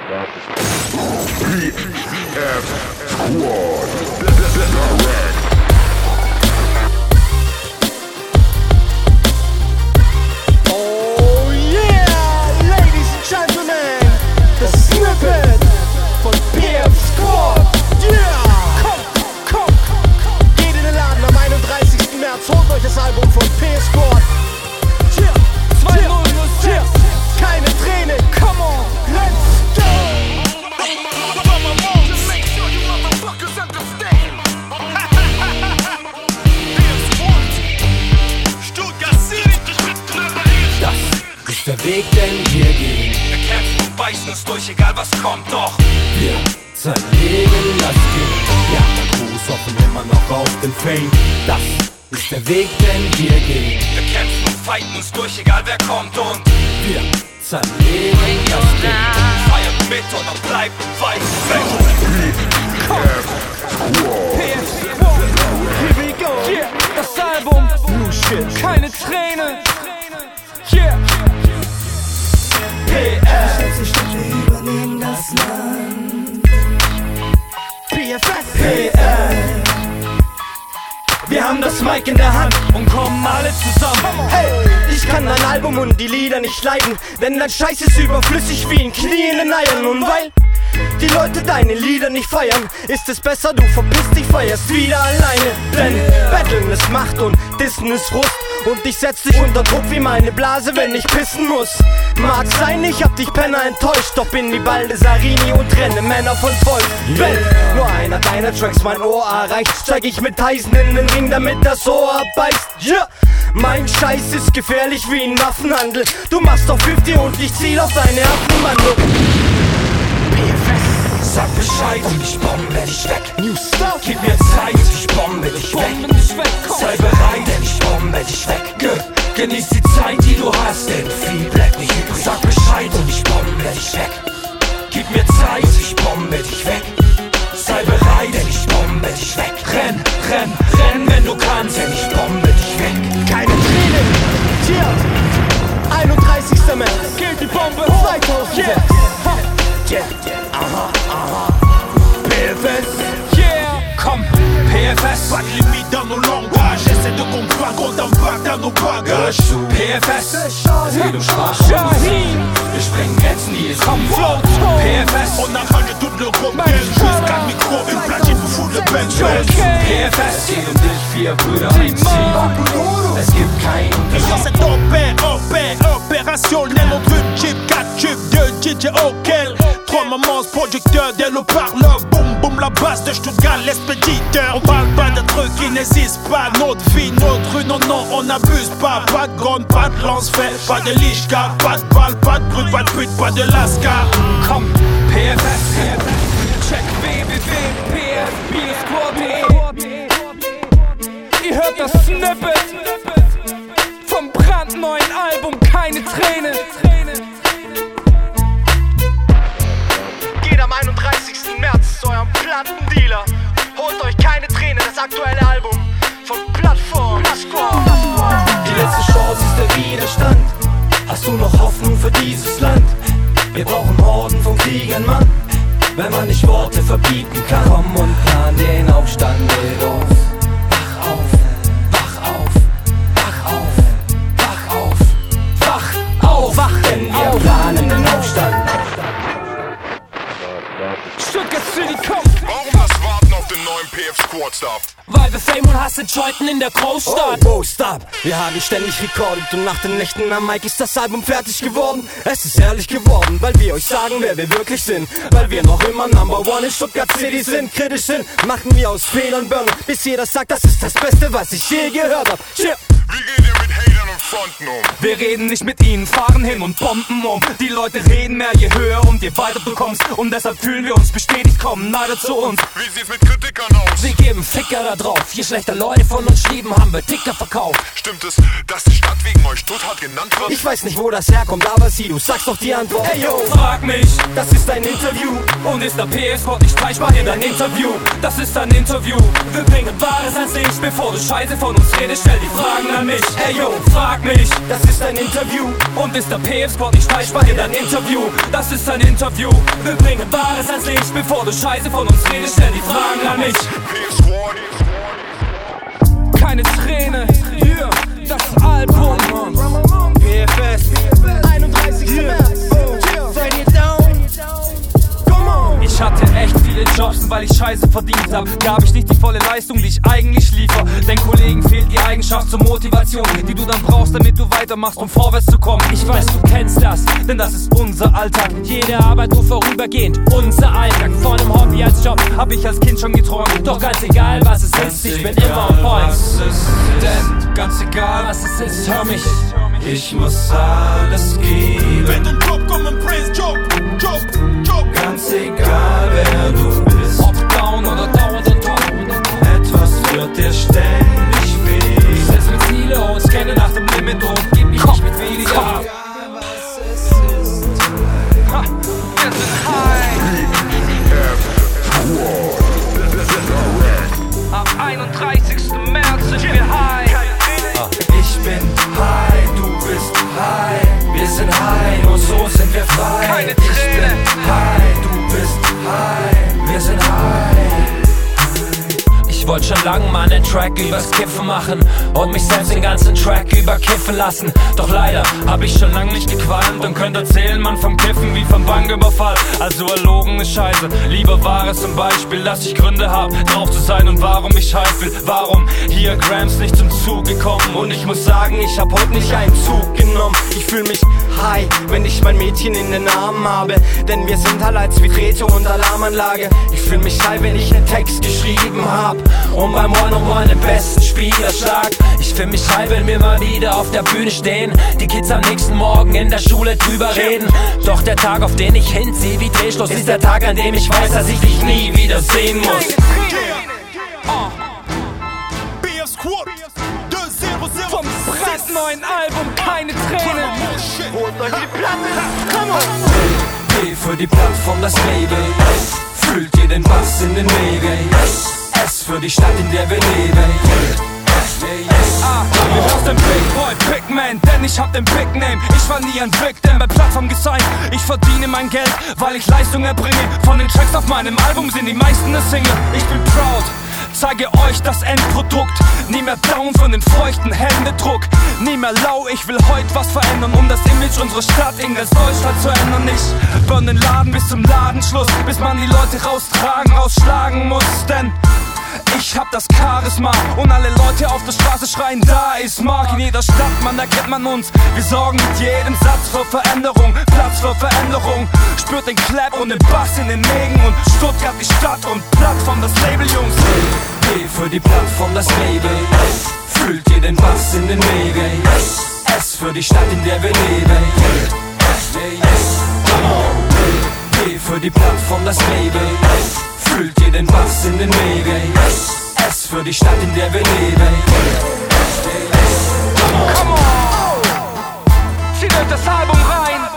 Oh yeah, ladies and gentlemen, the Snippet von PF Squad. Yeah, komm, geht in den Laden am 31. März, holt euch das Album von PF Squad. Cheer, 2006, keine Träne, come on, let's go. Das ist der Weg, den wir gehen. Wir kämpfen und beißen uns durch, egal was kommt, doch Wir zerlegen das Game. Ja, der Crews hoffen immer noch auf den Fame. Das ist der Weg, den wir gehen. wir kämpfen und fighten uns durch, egal wer kommt und Wir zerlegen das Game. feiern mit oder bleiben weit weg. PF Squad, here we go. Yeah, das Album, new shit, keine Träne. Yeah, PF, Die Städte übernehmen das Land. PF, Wir haben das Mic in der Hand und kommen alle zusammen. hey, ich kann dein Album und die Lieder nicht leiden, denn dein Scheiß ist überflüssig wie ein Knie in den Eiern. Und weil die Leute deine Lieder nicht feiern, ist es besser, du verpisst dich, feierst wieder alleine. Denn Battlen ist Macht und Dissen ist Frust. Und ich setz dich unter Druck wie meine Blase, wenn ich pissen muss. Mag sein, ich hab dich Penner enttäuscht, doch bin wie Baldasarini und trenne Männer von Volk. Wenn nur einer deiner Tracks mein Ohr erreicht, steig ich mit Tyson in den Ring, damit das Ohr abbeißt. Yeah. Mein Scheiß ist gefährlich wie ein Waffenhandel. Du machst auf 50 und ich ziel auf deine Affenmandel. Sag Bescheid und ich bombe dich weg. New stuff. Gib mir Zeit, ich bombe dich weg. Sei bereit, denn ich bombe dich weg. Genieß die Zeit, die du hast, denn viel bleibt nicht übrig. Sag Bescheid und ich bombe dich weg. Gib mir Zeit, ich bombe dich weg. Sei bereit, denn ich bombe dich weg. Renn, renn, renn, wenn du kannst, denn ich bombe dich weg. Keine Tränen. Tja, 31. März. Gilt die Bombe 2006. Yeah, PFS, Yeah. Komm, PFS, Pas de limite dans nos langages. Essaie de comprendre qu'on t'embarque dans nos bagages. PFS, es geht um Sprache und Shahin. wir sprengen Grenzen, die es kommen. Flow. PFS, On arrache toute l'Europe jusqu'à le micro, une platine pour foutre le bench. PFS, es geht um dich, 4 Brüder, ein Ziel. Es gibt keinen Dans Unterschied. cette opérationnelle, on veut chip, 4 tubes de DJ Okel. 3 mamans, producteurs, dès le parleur, boum boum, la base de Stuttgart, l'expéditeur. On parle pas de trucs qui n'existent pas, notre vie, notre rue, non, non, on n'abuse pas. Pas de gun, pas de lance-fait, pas de lichka, pas de balle, pas de brut, pas de pute, pas de lascar. komm, PFS, check www.pf-squad.de. Ihr hört das Snippet vom brandneuen Album Keine Träne. Geht am 31. März zu eurem Plattendealer. Holt euch Keine Träne, das aktuelle Album von Plattform Squad. Die letzte Chance ist der Widerstand. Hast du noch Hoffnung für dieses Land? Wir brauchen Horden von Kriegern, Mann. Wenn man nicht Worte verbieten kann. Komm und plan den Aufstand mit uns. Wach auf, wach auf, wach auf, wach auf, wach auf. Denn wir planen den Aufstand. Stuttgart City, komm! Warum das Warten auf den neuen PF Squad Stuff? Weil wir Fame und Hass entscheiden in der Großstadt. Oh, stop! Wir haben ständig recordet und nach den Nächten am Mic ist das Album fertig geworden. Es ist ehrlich geworden, weil wir euch sagen, wer wir wirklich sind. Weil wir noch immer Number One in Stuttgart City sind. Kritisch sind, machen wir aus Fehlern Burner, bis jeder sagt, das ist das Beste, was ich je gehört hab. Cheer. Wie geht ihr mit Hatern und Fronten um? Wir reden nicht mit ihnen, fahren hin und bomben um. Die Leute reden mehr, je höher und je weiter du kommst. Und deshalb fühlen wir uns bestätigt, kommen leider zu uns. Wie sieht's mit Kritikern aus? Sie geben Ficker da drauf. Je schlechter Leute von uns schrieben, haben wir Ticker verkauft. Stimmt es, dass die Stadt wegen euch Stuttgart genannt wird? Ich weiß nicht, wo das herkommt, aber sieh, du sagst doch die Antwort. Hey yo, Frag mich, das ist ein Interview. und ist der PF-Spot nicht streichbar in dein Interview? Das ist ein Interview. Wir bringen Wahres ans Licht, bevor du Scheiße von uns redest, stell die Fragen an mich. Hey yo, frag frag mich. Das ist ein Interview. Und ist der PF-Squad nicht falsch bei dir, dein Interview? Das ist ein Interview. Wir bringen Wahres ans Licht. Bevor du Scheiße von uns redest, stell die Fragen an mich. Keine Träne, hier, das Album. PFS, 31. März. Seid ihr down? Ich hatte echt viele Jobs und weil ich Scheiße verdient hab, gab ich nicht die volle Leistung, die ich eigentlich liefer. Denn Kollegen fehlt die Eigenschaft zur Motivation, die du dann brauchst, damit du weitermachst, um vorwärts zu kommen. Ich weiß, du kennst das, denn das ist unser Alltag. Jede Arbeit nur vorübergehend, unser Alltag. Von einem Hobby als Job hab ich als Kind schon geträumt. Doch ganz egal, was es ist, ich bin immer on point. Was es ist, denn ganz egal, was es ist, hör mich, ich muss alles geben. Wenn du Job kommen, Praise, Job. Ganz egal, wer du bist, Ob down oder dauernd und top. etwas wird dir ständig weh. Ich setz mir Ziele und scanne nach dem Limit und gib mich nicht mit weniger ab. Ha, wir sind high. Am 31. März sind wir high. Ich bin high, du bist high, wir sind high und so sind wir frei. Keine Ich bin Träne. high, du bist high, wir sind high. Ich wollte schon lang mal einen Track übers Kiffen machen und mich selbst den ganzen Track überkiffen lassen. Doch leider hab ich schon lang nicht gequalmt und könnte erzählen, man, vom Kiffen wie vom Banküberfall. Also erlogene Scheiße, lieber Wahres zum Beispiel, dass ich Gründe hab, drauf zu sein und warum ich hype will. Warum hier Grams nicht zum Zug gekommen? Und ich muss sagen, ich hab heute nicht einen Zug genommen. Ich fühl mich high, wenn ich mein Mädchen in den Armen habe. Denn wir sind Highlights wie Drehte und Alarmanlage. Ich fühl mich high, wenn ich einen Text geschrieben hab und beim One-on-One den besten Spieler schlag. Ich fühl mich high, wenn wir mal wieder auf der Bühne stehen, die Kids am nächsten Morgen in der Schule drüber reden. Doch der Tag, auf den ich hinzieh wie Drehschluss, ist der Tag, an dem ich weiß, dass ich dich nie wieder sehen muss. BF Squad 200 Vom brandneuen Album keine Träne. Holt euch die Platte, come on! P für die Plattform, das Label. Fühlt ihr den Bass in den Nägeln? S für die Stadt, in der wir leben. Du hörst den Big Boy, Big Man, denn ich hab den Big Name. Ich war nie ein Victim, bei Plattform gesigned. Ich verdiene mein Geld, weil ich Leistung erbringe. Von den Tracks auf meinem Album sind die meisten eine Single. Ich bin proud, zeige euch das Endprodukt. Nie mehr down von den feuchten Händedruck. Nie mehr lau, ich will heute was verändern, um das Image unserer Stadt in ganz Deutschland zu ändern. Ich burn den Laden bis zum Ladenschluss, bis man die Leute rausschlagen muss. Denn ich hab das Charisma und alle Leute auf der Straße schreien, da ist Mark. In jeder Stadt, man, da kennt man uns. Wir sorgen mit jedem Satz für Veränderung, Platz für Veränderung. Spürt den Clap und den Bass in den Mägen und Stuttgart die Stadt und Plattform, das Label, Jungs. P für die Plattform, das Label. Fühlt ihr den Bass in den Nägeln? S für die Stadt, in der wir leben. P für die Plattform, das Label. Fühlt ihr den Bass in den Nägeln? S für die Stadt, in der wir leben. Come on! Zieht euch das Album rein!